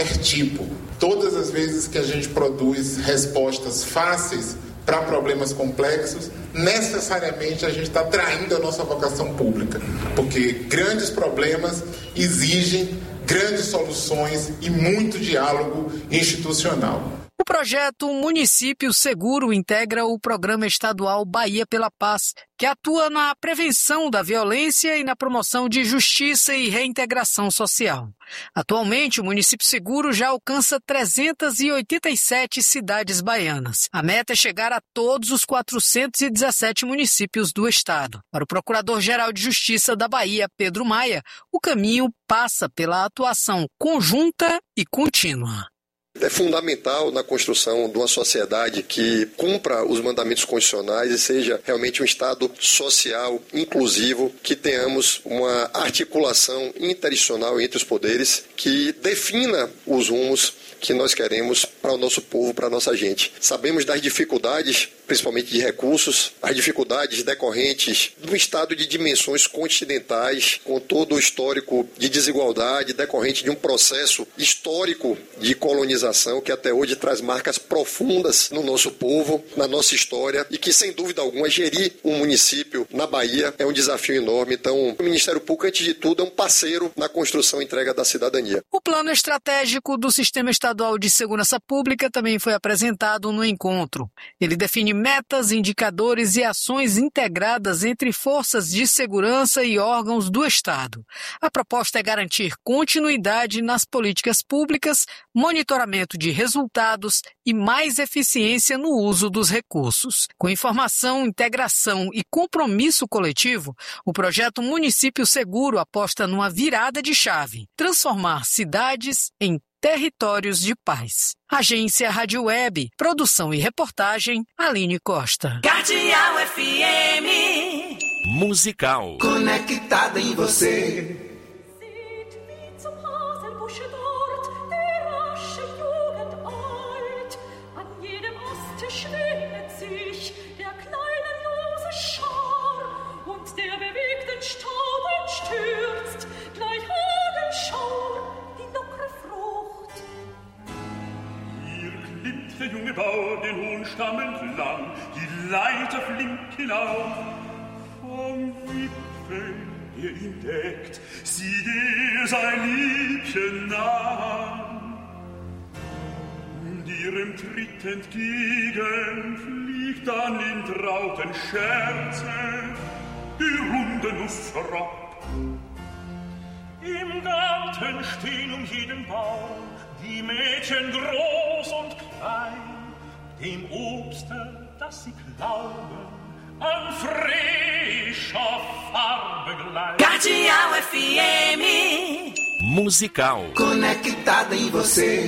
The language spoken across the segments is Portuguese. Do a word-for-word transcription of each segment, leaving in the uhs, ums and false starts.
tipo. Todas as vezes que a gente produz respostas fáceis para problemas complexos, necessariamente a gente está traindo a nossa vocação pública, porque grandes problemas exigem grandes soluções e muito diálogo institucional. O projeto Município Seguro integra o Programa Estadual Bahia pela Paz, que atua na prevenção da violência e na promoção de justiça e reintegração social. Atualmente, o Município Seguro já alcança trezentas e oitenta e sete cidades baianas. A meta é chegar a todos os quatrocentos e dezessete municípios do estado. Para o Procurador-Geral de Justiça da Bahia, Pedro Maia, o caminho passa pela atuação conjunta e contínua. É fundamental na construção de uma sociedade que cumpra os mandamentos constitucionais e seja realmente um Estado social, inclusivo, que tenhamos uma articulação interinstitucional entre os poderes que defina os rumos que nós queremos para o nosso povo, para a nossa gente. Sabemos das dificuldades, principalmente de recursos, as dificuldades decorrentes do estado de dimensões continentais, com todo o histórico de desigualdade, decorrente de um processo histórico de colonização que até hoje traz marcas profundas no nosso povo, na nossa história, e que, sem dúvida alguma, gerir um município na Bahia é um desafio enorme. Então, o Ministério Público, antes de tudo, é um parceiro na construção e entrega da cidadania. O plano estratégico do Sistema Estadual de Segurança Pública também foi apresentado no encontro. Ele define metas, indicadores e ações integradas entre forças de segurança e órgãos do Estado. A proposta é garantir continuidade nas políticas públicas, monitoramento de resultados e mais eficiência no uso dos recursos. Com informação, integração e compromisso coletivo, o projeto Município Seguro aposta numa virada de chave: transformar cidades em territórios de paz. Agência Rádio Web, produção e reportagem, Aline Costa. Cardeal F M. Musical. Conectada em você. Der junge Bauer den hohen Stamm entlang, die Leiter flink hinauf. Vom Wipfel, der ihn deckt, sieh er sein Liebchen nah. Und ihrem Tritt entgegen fliegt dann in trauten Scherze die runde Nuss herab. Im Garten stehen um jeden Baum die Mädchen groß und klein, dem Obste, das sie glauben, an frischer Farbe gleich. Cardeal F M. Musical. Conectada em você.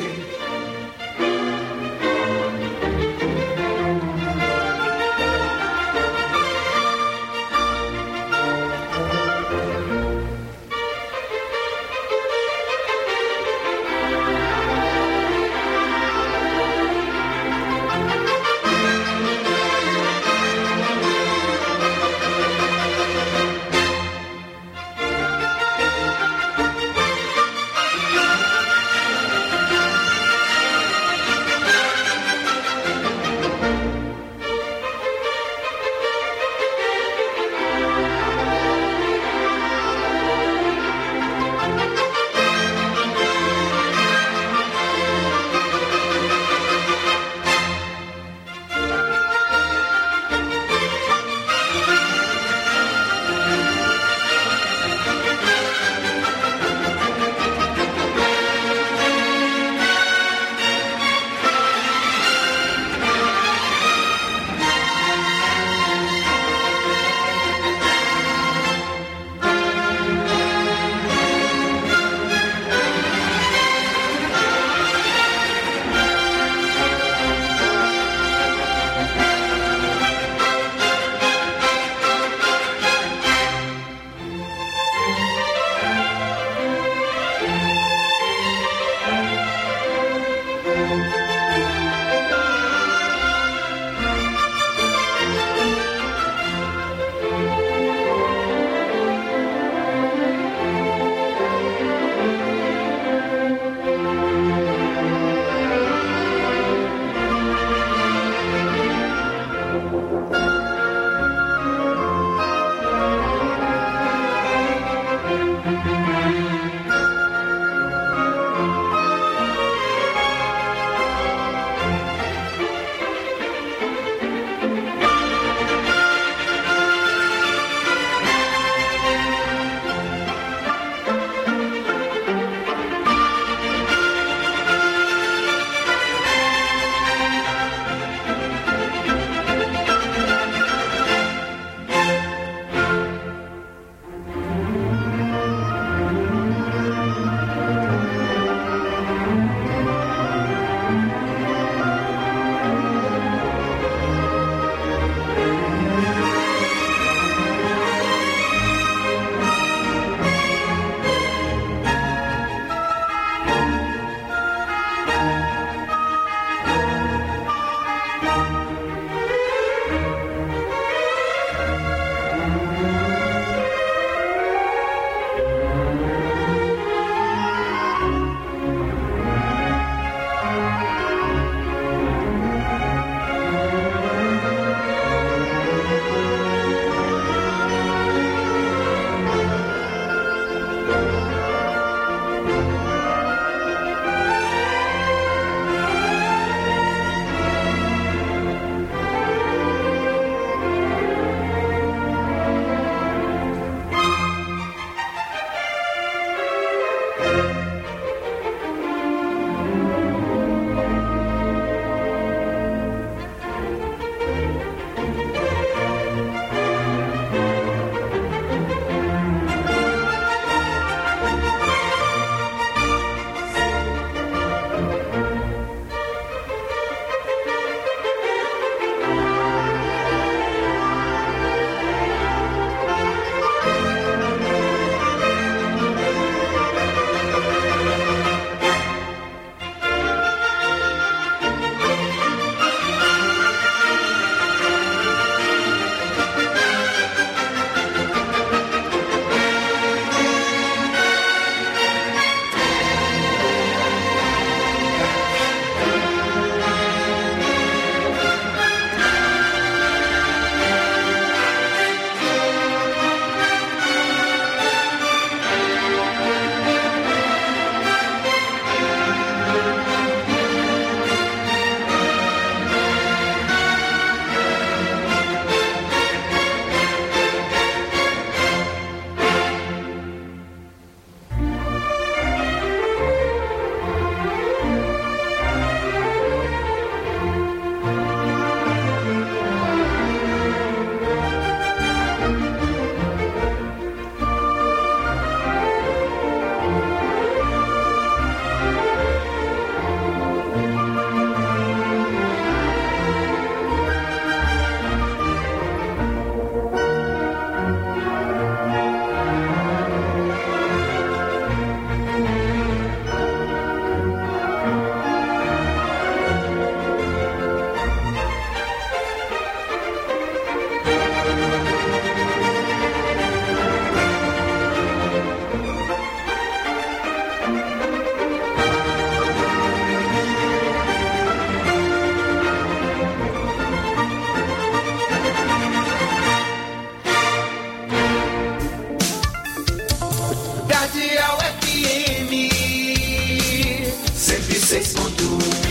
seis ponto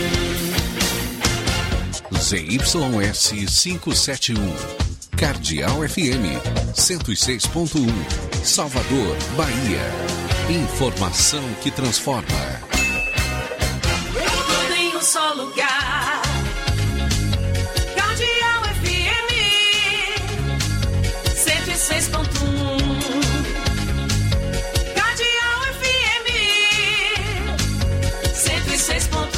um. Z Y S quinhentos e setenta e um. Cardeal F M cento e seis ponto um. Salvador, Bahia. Informação que transforma. Tudo em um só lugar. Cardeal F M cento e seis ponto um. Cardeal F M cento e seis ponto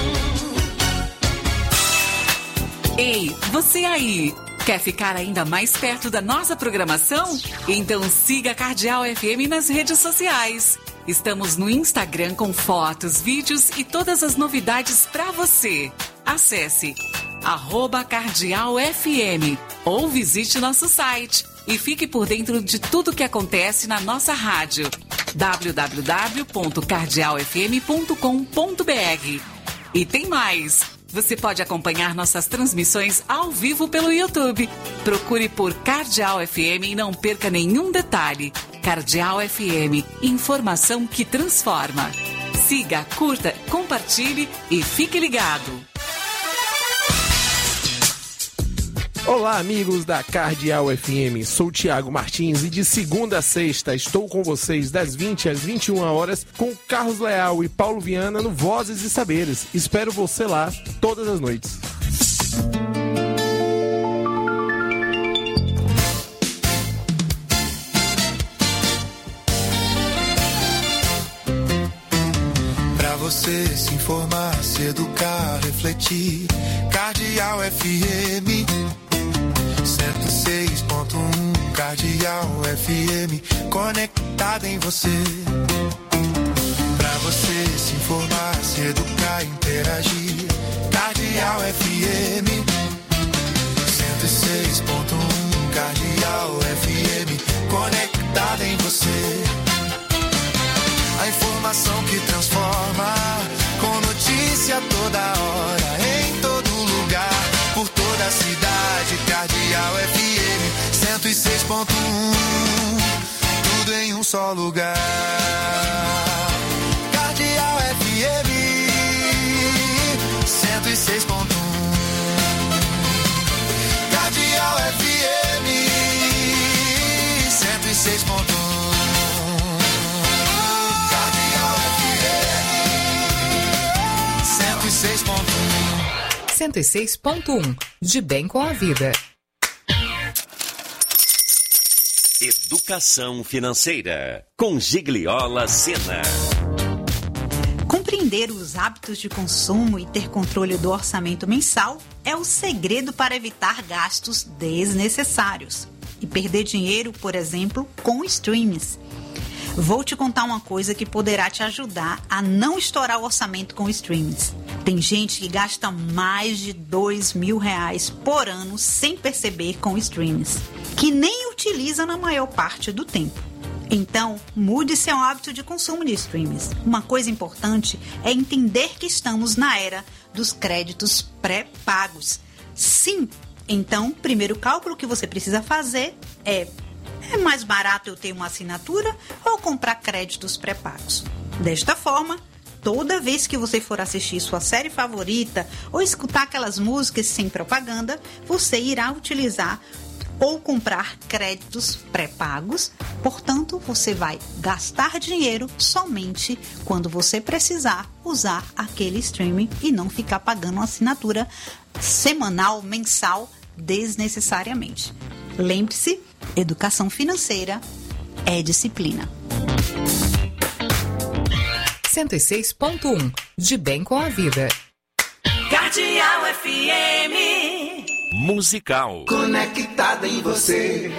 um. Ei, você aí! Quer ficar ainda mais perto da nossa programação? Então siga a Cardeal F M nas redes sociais. Estamos no Instagram com fotos, vídeos e todas as novidades para você. Acesse arroba Cardeal F M ou visite nosso site e fique por dentro de tudo que acontece na nossa rádio. w w w ponto cardeal f m ponto com ponto b r. E tem mais! Você pode acompanhar nossas transmissões ao vivo pelo YouTube. Procure por Cardeal F M e não perca nenhum detalhe. Cardeal F M, informação que transforma. Siga, curta, compartilhe e fique ligado. Olá, amigos da Cardeal F M, sou Tiago Martins e de segunda a sexta estou com vocês das vinte às vinte e uma horas com Carlos Leal e Paulo Viana no Vozes e Saberes. Espero você lá todas as noites. Pra você se informar, se educar, refletir, Cardeal F M cento e seis ponto um, Cardeal F M, conectada em você. Pra você se informar, se educar, interagir, Cardeal F M cento e seis ponto um, Cardeal F M, conectada em você. A informação que transforma, com notícia toda hora, em todo lugar, por toda a cidade. Cardeal F M cento e seis ponto um, tudo em um só lugar. Cardeal F M cento e seis ponto um, Cardeal F M cento e seis ponto um, Cardeal F M cento e seis ponto um. cento e seis ponto um, de bem com a vida. Educação financeira, com Gigliola Sena. Compreender os hábitos de consumo e ter controle do orçamento mensal é o segredo para evitar gastos desnecessários e perder dinheiro, por exemplo, com streams. Vou te contar uma coisa que poderá te ajudar a não estourar o orçamento com streams. Tem gente que gasta mais de dois mil reais por ano sem perceber com streams, que nem utiliza na maior parte do tempo. Então, mude seu hábito de consumo de streams. Uma coisa importante é entender que estamos na era dos créditos pré-pagos. Sim, então, o primeiro cálculo que você precisa fazer é: é mais barato eu ter uma assinatura ou comprar créditos pré-pagos? Desta forma, toda vez que você for assistir sua série favorita ou escutar aquelas músicas sem propaganda, você irá utilizar ou comprar créditos pré-pagos. Portanto, você vai gastar dinheiro somente quando você precisar usar aquele streaming e não ficar pagando uma assinatura semanal, mensal, desnecessariamente. Lembre-se, educação financeira é disciplina. cento e seis ponto um, de bem com a vida. Cardeal F M Musical. Conectada em você.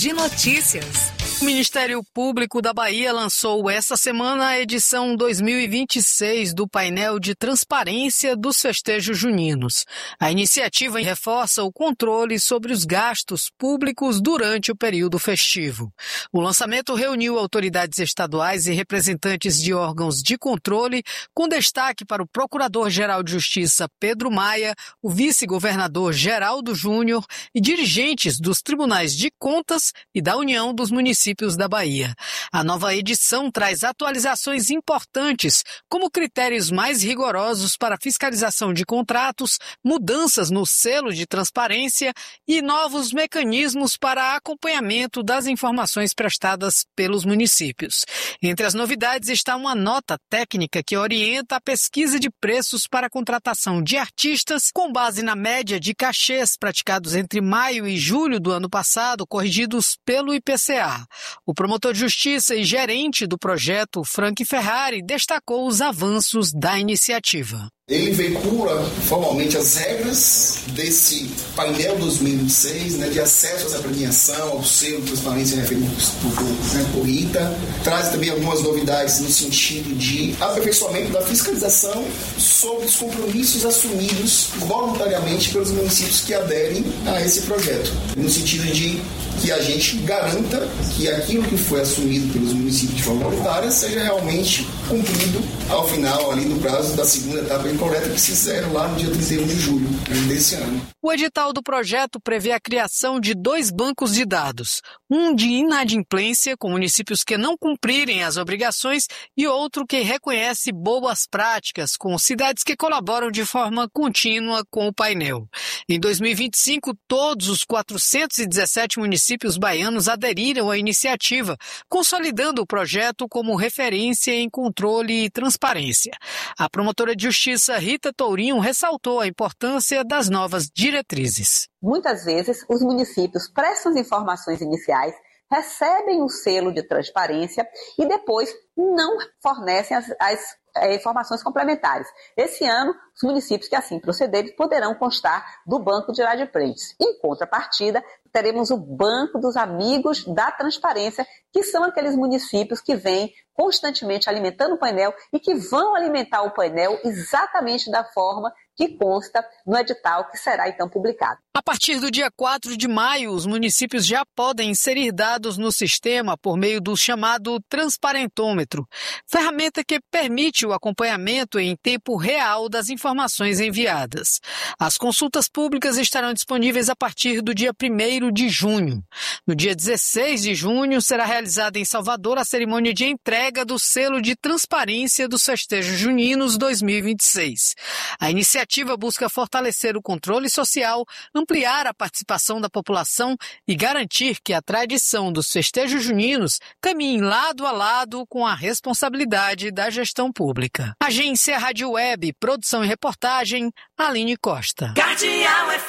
de Notícias. O Ministério Público da Bahia lançou esta semana a edição dois mil e vinte e seis do painel de transparência dos festejos juninos. A iniciativa reforça o controle sobre os gastos públicos durante o período festivo. O lançamento reuniu autoridades estaduais e representantes de órgãos de controle, com destaque para o Procurador-Geral de Justiça Pedro Maia, o Vice-Governador Geraldo Júnior e dirigentes dos Tribunais de Contas e da União dos Municípios da Bahia. A nova edição traz atualizações importantes, como critérios mais rigorosos para fiscalização de contratos, mudanças no selo de transparência e novos mecanismos para acompanhamento das informações prestadas pelos municípios. Entre as novidades está uma nota técnica que orienta a pesquisa de preços para a contratação de artistas com base na média de cachês praticados entre maio e julho do ano passado, corrigidos pelo I P C A. O promotor de justiça e gerente do projeto, Frank Ferrari, destacou os avanços da iniciativa. Ele veicula formalmente as regras desse painel dois mil e vinte e seis, né, de acesso a essa premiação, ao selo de transparência referido por, né, por Rita. Traz também algumas novidades no sentido de aperfeiçoamento da fiscalização sobre os compromissos assumidos voluntariamente pelos municípios que aderem a esse projeto. No sentido de que a gente garanta que aquilo que foi assumido pelos municípios de forma voluntária seja realmente cumprido ao final ali do prazo da segunda etapa de coleta que se fizeram lá no dia trinta e um de julho desse ano. O edital do projeto prevê a criação de dois bancos de dados, um de inadimplência com municípios que não cumprirem as obrigações e outro que reconhece boas práticas com cidades que colaboram de forma contínua com o painel. Em dois mil e vinte e cinco, todos os quatrocentos e dezessete municípios baianos aderiram à iniciativa, consolidando o projeto como referência em controle e transparência. A promotora de justiça Rita Tourinho ressaltou a importância das novas diretrizes. Muitas vezes, os municípios prestam as informações iniciais, recebem o selo de transparência e depois não fornecem as, as é, informações complementares. Esse ano, os municípios que assim procederem poderão constar do Banco de Inadimplentes. Em contrapartida, teremos o Banco dos Amigos da Transparência, que são aqueles municípios que vêm constantemente alimentando o painel e que vão alimentar o painel exatamente da forma que consta no edital que será então publicado. A partir do dia quatro de maio, os municípios já podem inserir dados no sistema por meio do chamado transparentômetro, ferramenta que permite o acompanhamento em tempo real das informações enviadas. As consultas públicas estarão disponíveis a partir do dia primeiro de junho. No dia dezesseis de junho, será realizada em Salvador a cerimônia de entrega do selo de transparência dos festejos juninos dois mil e vinte e seis. A iniciativa busca fortalecer o controle social, ampliar a participação da população e garantir que a tradição dos festejos juninos caminhe lado a lado com a responsabilidade da gestão pública. Agência Rádio Web, produção e reportagem, Aline Costa. Cardeal F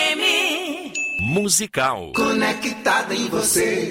M. Musical. Conectada em você.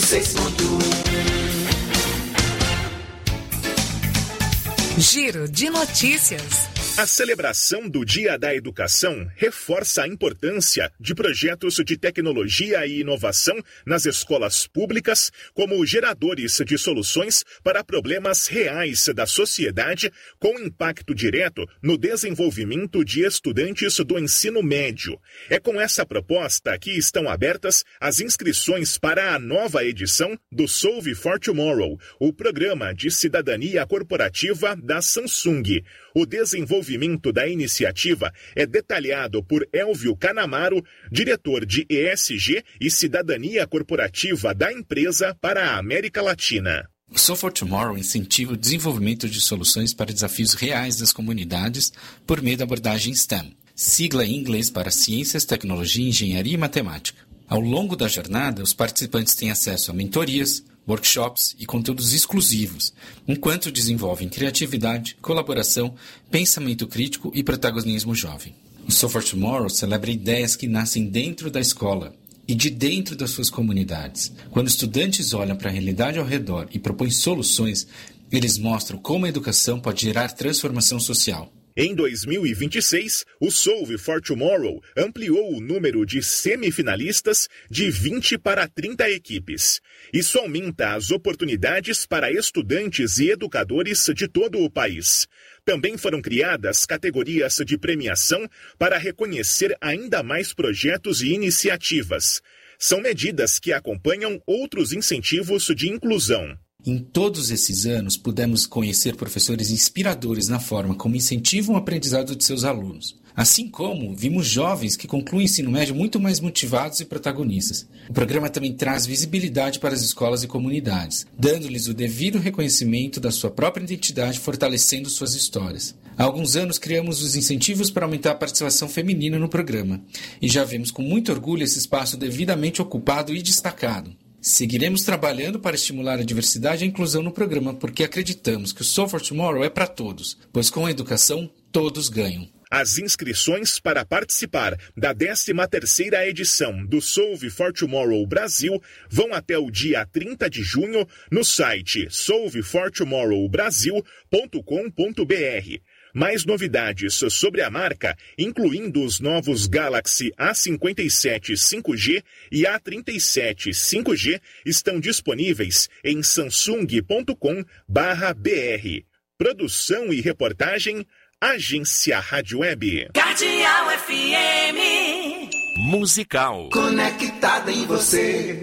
seis ponto um. Giro de notícias. A celebração do Dia da Educação reforça a importância de projetos de tecnologia e inovação nas escolas públicas como geradores de soluções para problemas reais da sociedade com impacto direto no desenvolvimento de estudantes do ensino médio. É com essa proposta que estão abertas as inscrições para a nova edição do Solve for Tomorrow, o programa de cidadania corporativa da Samsung. O desenvolvimento da iniciativa é detalhado por Elvio Canamaro, diretor de E S G e Cidadania Corporativa da empresa para a América Latina. O Solve for Tomorrow incentiva o desenvolvimento de soluções para desafios reais das comunidades por meio da abordagem STEM, sigla em inglês para Ciências, Tecnologia, Engenharia e Matemática. Ao longo da jornada, os participantes têm acesso a mentorias, workshops e conteúdos exclusivos, enquanto desenvolvem criatividade, colaboração, pensamento crítico e protagonismo jovem. O Solve for Tomorrow celebra ideias que nascem dentro da escola e de dentro das suas comunidades. Quando estudantes olham para a realidade ao redor e propõem soluções, eles mostram como a educação pode gerar transformação social. Em dois mil e vinte e seis, o Solve for Tomorrow ampliou o número de semifinalistas de vinte para trinta equipes. Isso aumenta as oportunidades para estudantes e educadores de todo o país. Também foram criadas categorias de premiação para reconhecer ainda mais projetos e iniciativas. São medidas que acompanham outros incentivos de inclusão. Em todos esses anos, pudemos conhecer professores inspiradores na forma como incentivam o aprendizado de seus alunos. Assim como vimos jovens que concluem o ensino médio muito mais motivados e protagonistas. O programa também traz visibilidade para as escolas e comunidades, dando-lhes o devido reconhecimento da sua própria identidade, fortalecendo suas histórias. Há alguns anos criamos os incentivos para aumentar a participação feminina no programa, e já vemos com muito orgulho esse espaço devidamente ocupado e destacado. Seguiremos trabalhando para estimular a diversidade e a inclusão no programa, porque acreditamos que o Solve for Tomorrow é para todos, pois com a educação todos ganham. As inscrições para participar da décima terceira edição do Solve for Tomorrow Brasil vão até o dia trinta de junho no site solve for tomorrow brasil ponto com ponto b r. Mais novidades sobre a marca, incluindo os novos Galaxy A cinquenta e sete cinco G e A trinta e sete cinco G, estão disponíveis em samsung ponto com barra b r. Produção e reportagem, Agência Rádio Web. Cardeal F M. Musical. Conectada em você.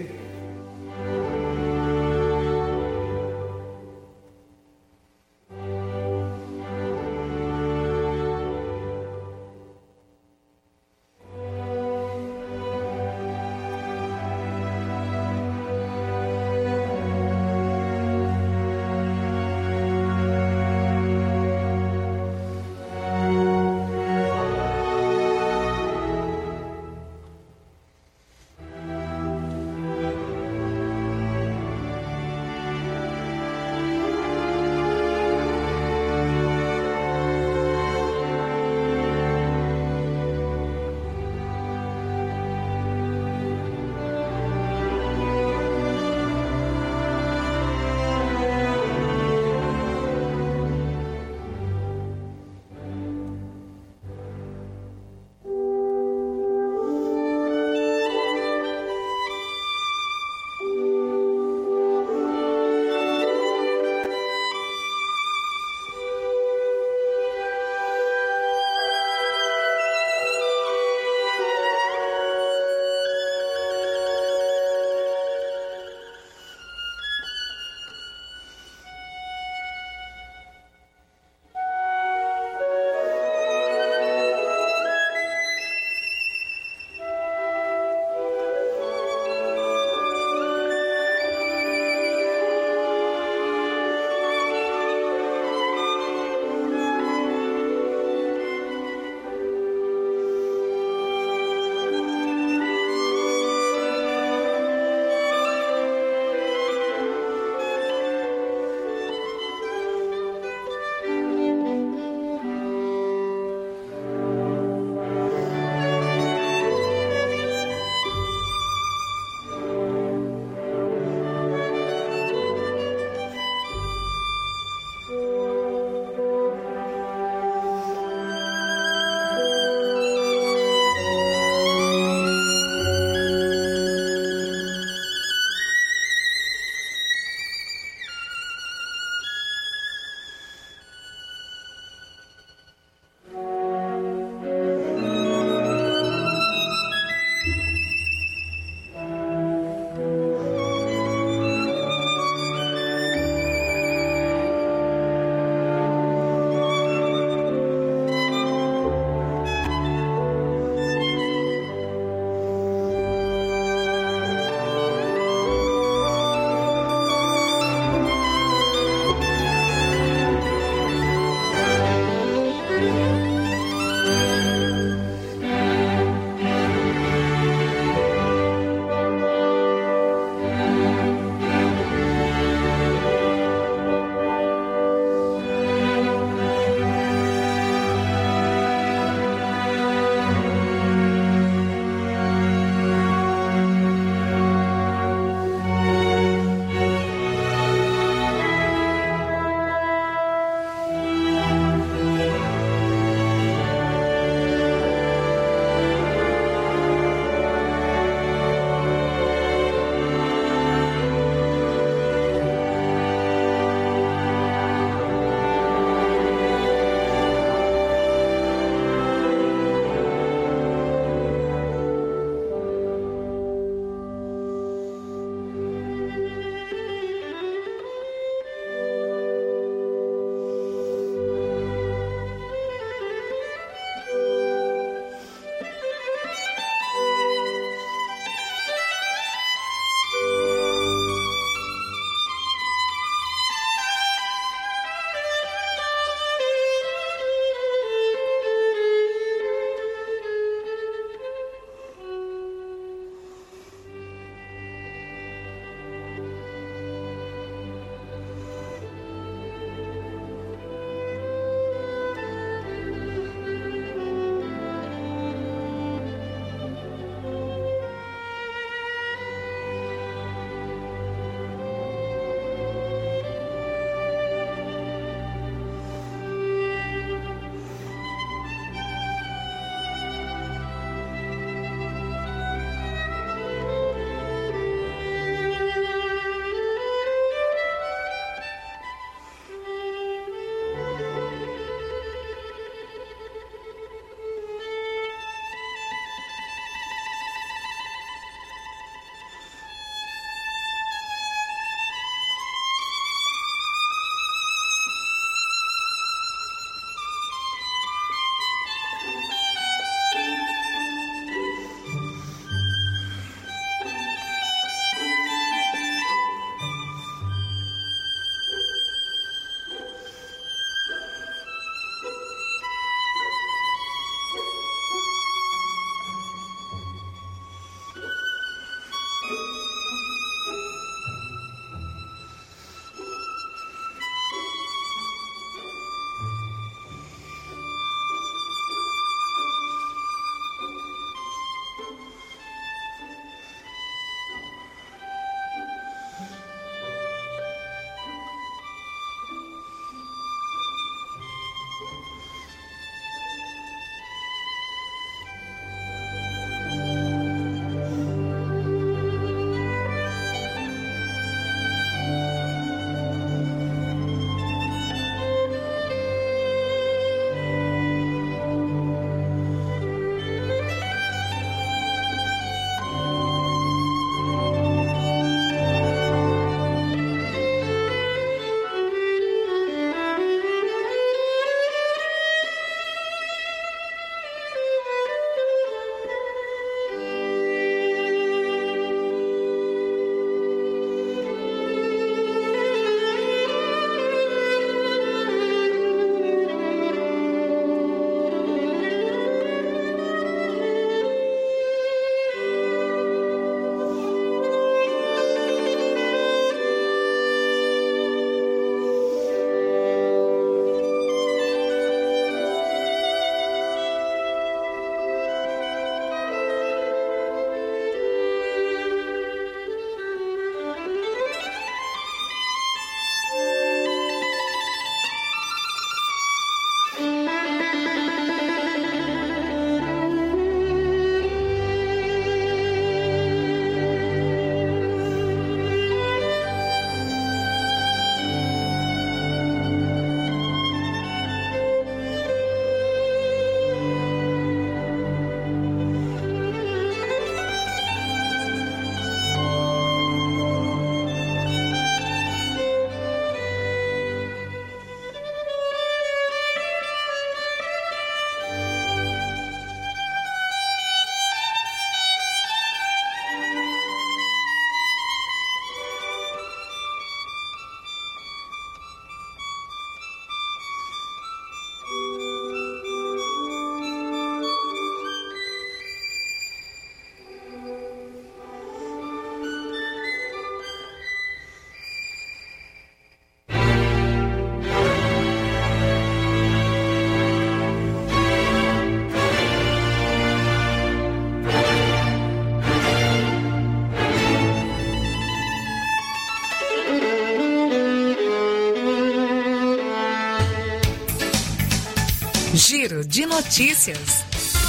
Giro de notícias.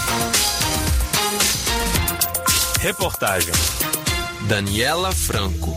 Reportagem Daniela Franco.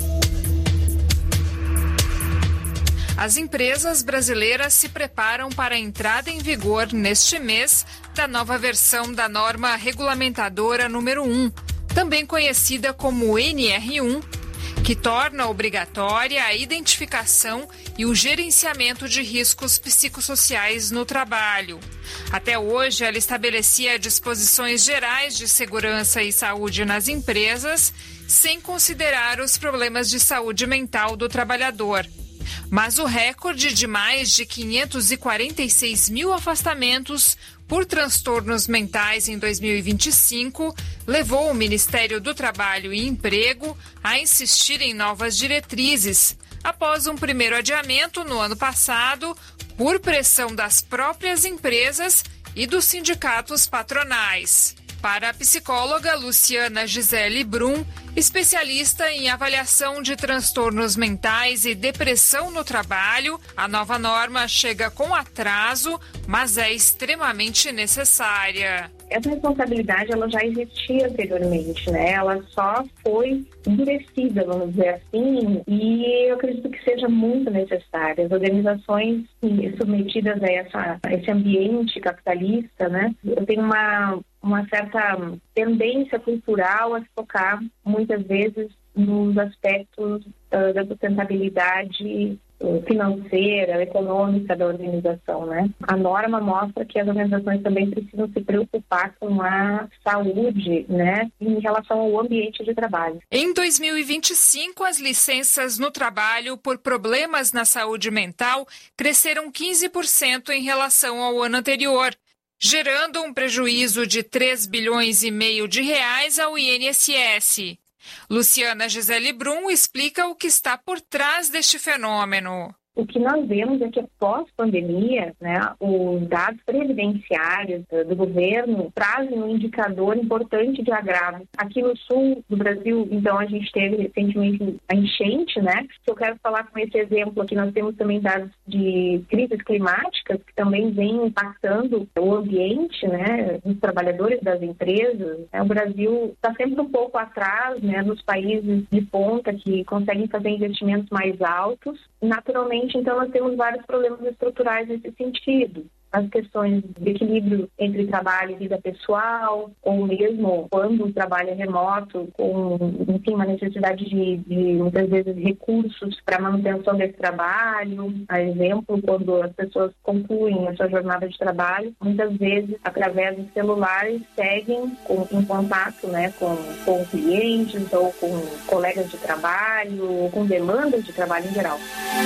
As empresas brasileiras se preparam para a entrada em vigor neste mês da nova versão da norma regulamentadora número um, também conhecida como N R um, que torna obrigatória a identificação e o gerenciamento de riscos psicossociais no trabalho. Até hoje, ela estabelecia disposições gerais de segurança e saúde nas empresas, sem considerar os problemas de saúde mental do trabalhador. Mas o recorde de mais de quinhentos e quarenta e seis mil afastamentos por transtornos mentais em dois mil e vinte e cinco levou o Ministério do Trabalho e Emprego a insistir em novas diretrizes, após um primeiro adiamento no ano passado por pressão das próprias empresas e dos sindicatos patronais. Para a psicóloga Luciana Gisele Brum, especialista em avaliação de transtornos mentais e depressão no trabalho, a nova norma chega com atraso, mas é extremamente necessária. Essa responsabilidade ela já existia anteriormente, né? Ela só foi endurecida, vamos dizer assim, e eu acredito que seja muito necessária. As organizações submetidas a, essa, a esse ambiente capitalista, né? Eu tenho uma, uma certa tendência cultural a se focar, muitas vezes, nos aspectos uh, da sustentabilidade financeira, econômica da organização, né? A norma mostra que as organizações também precisam se preocupar com a saúde, né, em relação ao ambiente de trabalho. Em dois mil e vinte e cinco, as licenças no trabalho por problemas na saúde mental cresceram quinze por cento em relação ao ano anterior, gerando um prejuízo de três bilhões e meio de reais ao I N S S. Luciana Gisele Brum explica o que está por trás deste fenômeno. O que nós vemos é que pós-pandemia, né, os dados previdenciários do governo trazem um indicador importante de agravo. Aqui no sul do Brasil, então, a gente teve recentemente a enchente, né? Eu quero falar com esse exemplo aqui, nós temos também dados de crises climáticas que também vêm impactando o ambiente, né, dos trabalhadores das empresas. O Brasil está sempre um pouco atrás, né, dos países de ponta que conseguem fazer investimentos mais altos. Naturalmente, então, nós temos vários problemas estruturais nesse sentido. As questões de equilíbrio entre trabalho e vida pessoal, ou mesmo quando o trabalho é remoto, com, enfim, uma necessidade de, de muitas vezes, recursos para a manutenção desse trabalho. A exemplo, quando as pessoas concluem a sua jornada de trabalho, muitas vezes, através dos celulares, seguem com, em contato, né, com, com clientes ou com colegas de trabalho, ou com demandas de trabalho em geral.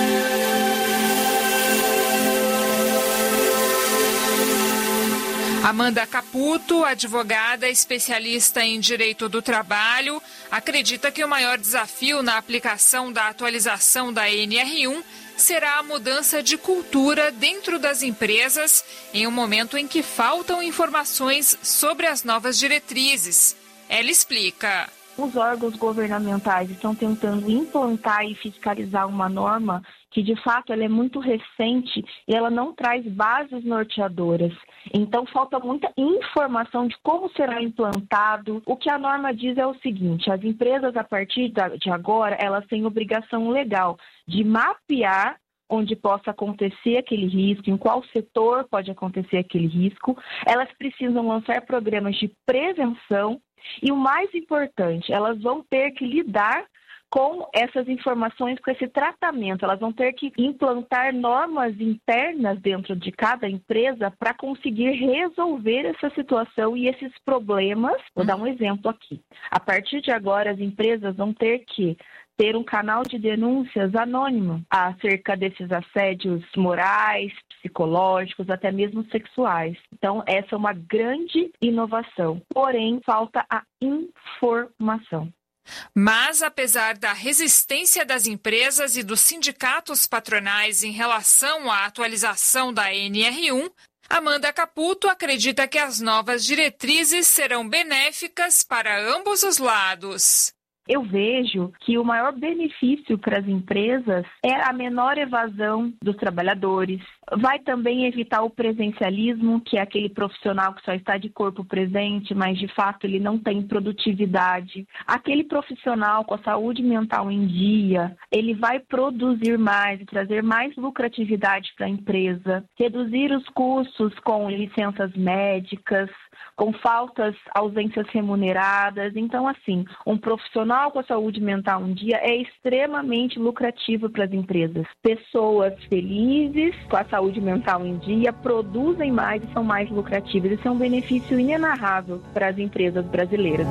Amanda Caputo, advogada especialista em direito do trabalho, acredita que o maior desafio na aplicação da atualização da N R um será a mudança de cultura dentro das empresas em um momento em que faltam informações sobre as novas diretrizes. Ela explica. Os órgãos governamentais estão tentando implantar e fiscalizar uma norma que, de fato, ela é muito recente e ela não traz bases norteadoras. Então, falta muita informação de como será implantado. O que a norma diz é o seguinte: as empresas, a partir de agora, elas têm obrigação legal de mapear onde possa acontecer aquele risco, em qual setor pode acontecer aquele risco. Elas precisam lançar programas de prevenção e, o mais importante, elas vão ter que lidar com essas informações, com esse tratamento. Elas vão ter que implantar normas internas dentro de cada empresa para conseguir resolver essa situação e esses problemas. Vou dar um exemplo aqui. A partir de agora, as empresas vão ter que ter um canal de denúncias anônimo acerca desses assédios morais, psicológicos, até mesmo sexuais. Então, essa é uma grande inovação. Porém, falta a informação. Mas, apesar da resistência das empresas e dos sindicatos patronais em relação à atualização da N R um, Amanda Caputo acredita que as novas diretrizes serão benéficas para ambos os lados. Eu vejo que o maior benefício para as empresas é a menor evasão dos trabalhadores. Vai também evitar o presencialismo, que é aquele profissional que só está de corpo presente, mas de fato ele não tem produtividade. Aquele profissional com a saúde mental em dia, ele vai produzir mais e trazer mais lucratividade para a empresa, reduzir os custos com licenças médicas, com faltas, ausências remuneradas. Então, assim, um profissional com a saúde mental em dia é extremamente lucrativo para as empresas. Pessoas felizes, com a saúde mental em dia, produzem mais e são mais lucrativas. Isso é um benefício inenarrável para as empresas brasileiras.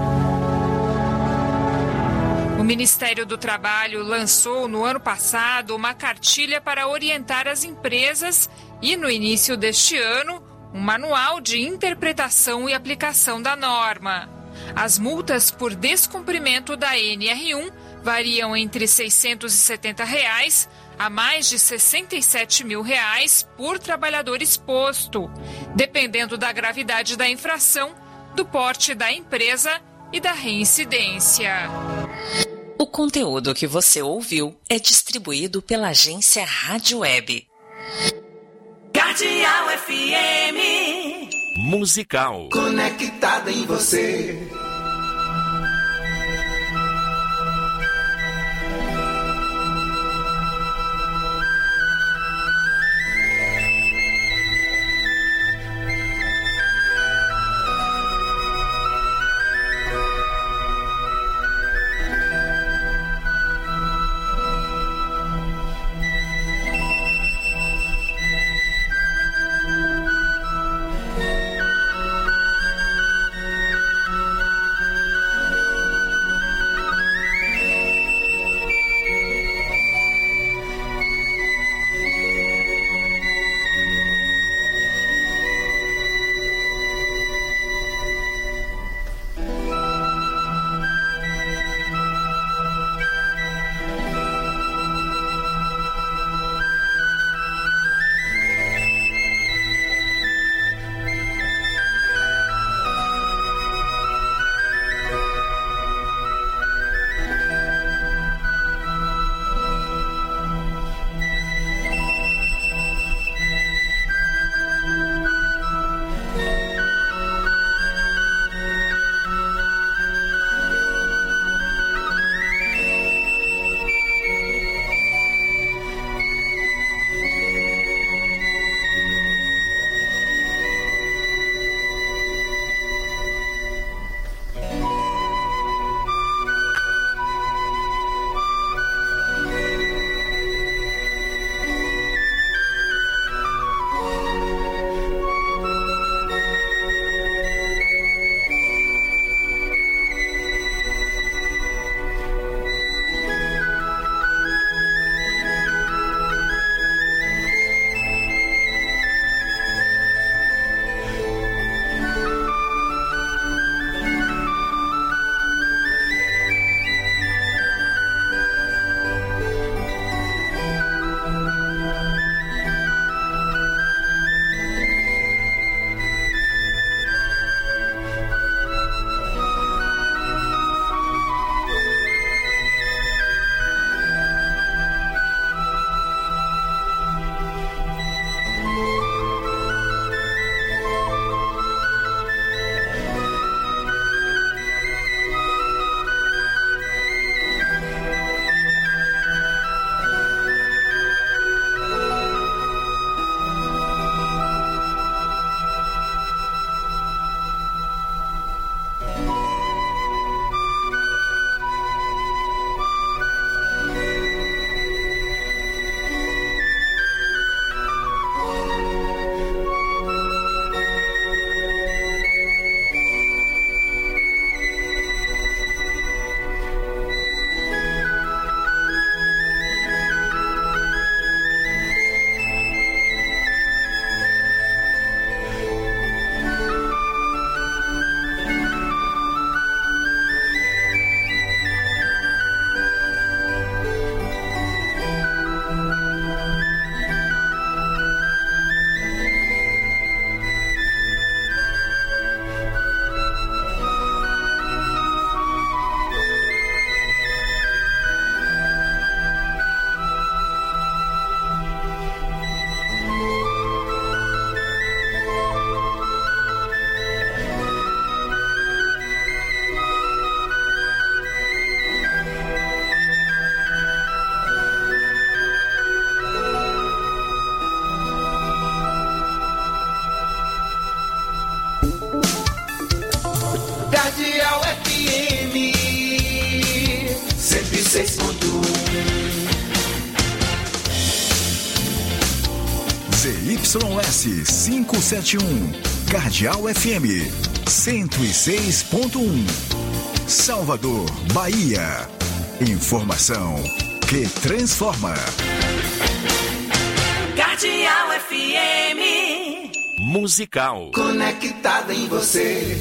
O Ministério do Trabalho lançou no ano passado uma cartilha para orientar as empresas e, no início deste ano, um manual de interpretação e aplicação da norma. As multas por descumprimento da N R um variam entre seiscentos e setenta reais a mais de sessenta e sete mil reais por trabalhador exposto, dependendo da gravidade da infração, do porte da empresa e da reincidência. O conteúdo que você ouviu é distribuído pela agência Rádio Web. Cardeal F M Musical. Conectada em você. seis ponto um. Z Y S quinhentos e setenta e um, Cardeal F M cento e seis ponto um, Salvador, Bahia. Informação que transforma. Cardeal F M. Musical. Conectada em você.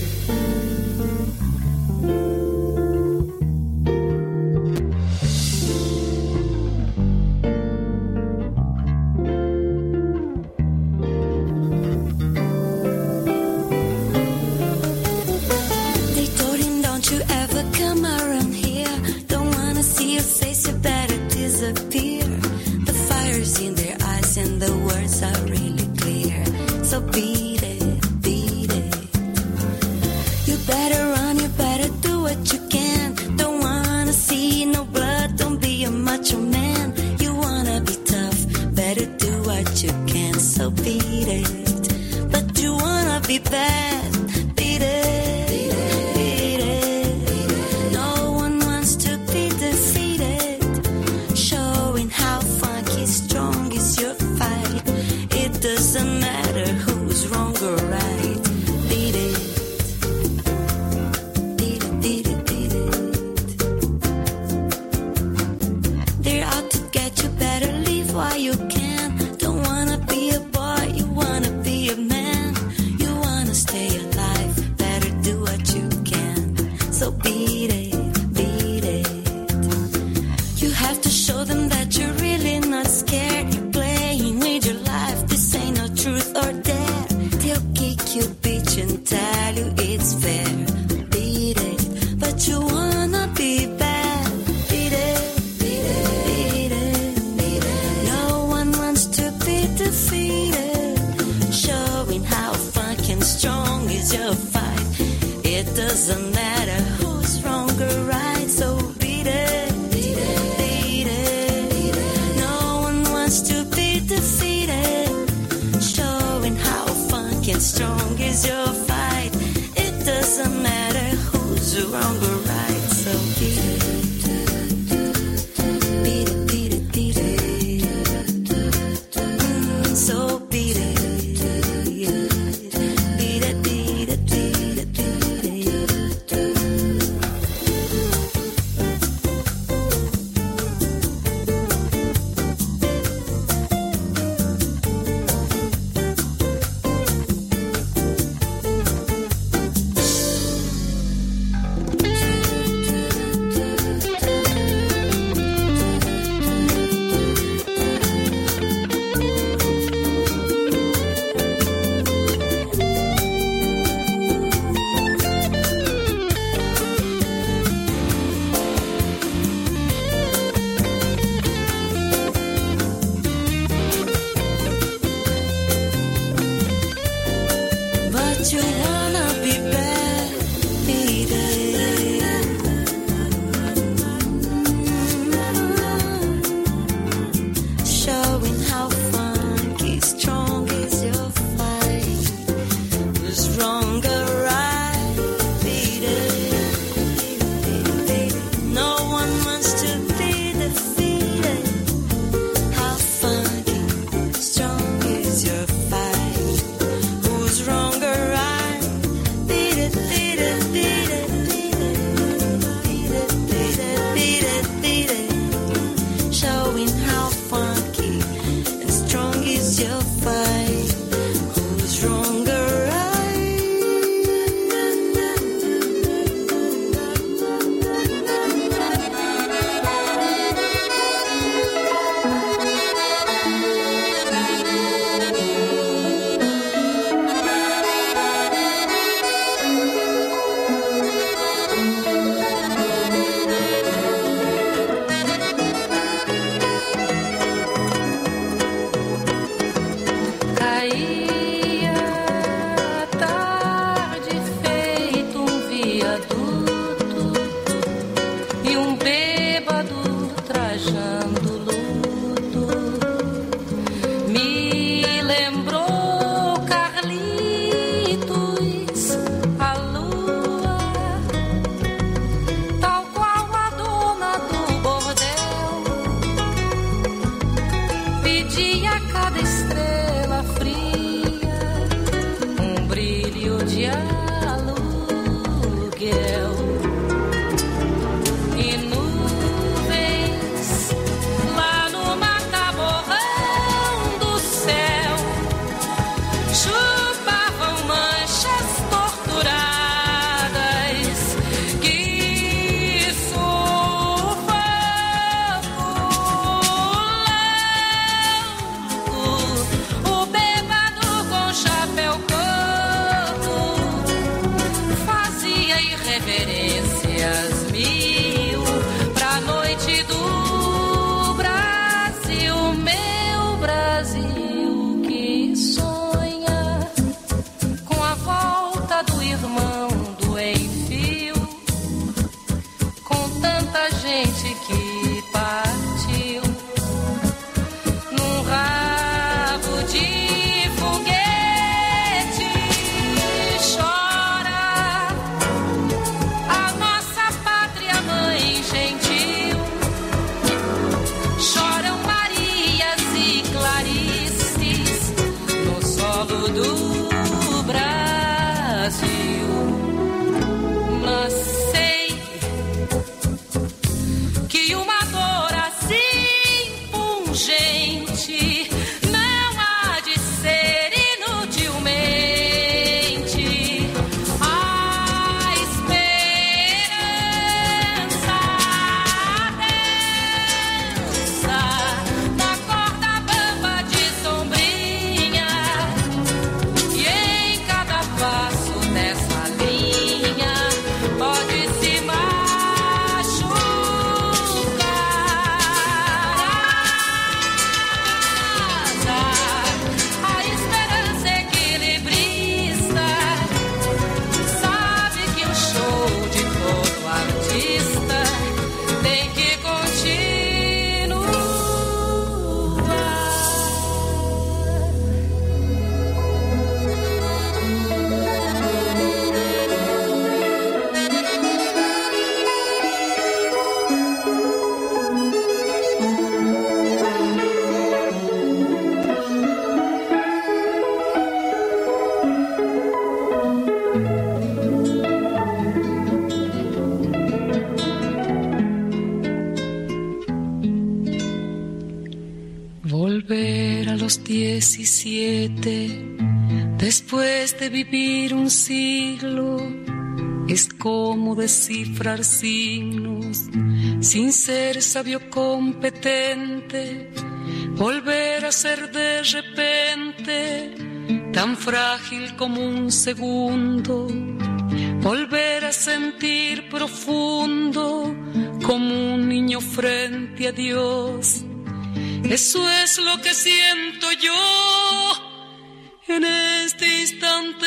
los diecisiete, después de vivir un siglo, es como descifrar signos, sin ser sabio competente, volver a ser de repente tan frágil como un segundo, volver a sentir profundo como un niño frente a Dios. Eso es lo que siento yo en este instante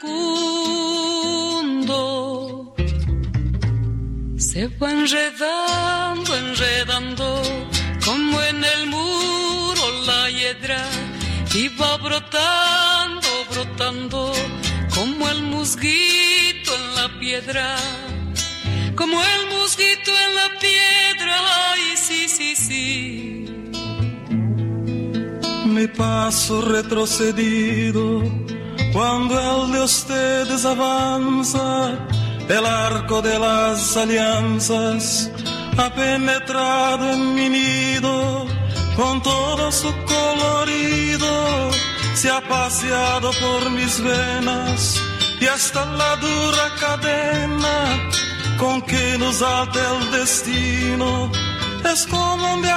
fecundo. Se va enredando, enredando, como en el muro la hiedra, y va brotando, brotando, como el musguito en la piedra, como el musguito en la piedra, ay, sí, sí, sí. Mi paso retrocedido, cuando el de ustedes avanza, el arco de las alianzas ha penetrado en mi nido, con todo su colorido, se ha paseado por mis venas, y hasta la dura cadena con que nos ata el destino es como un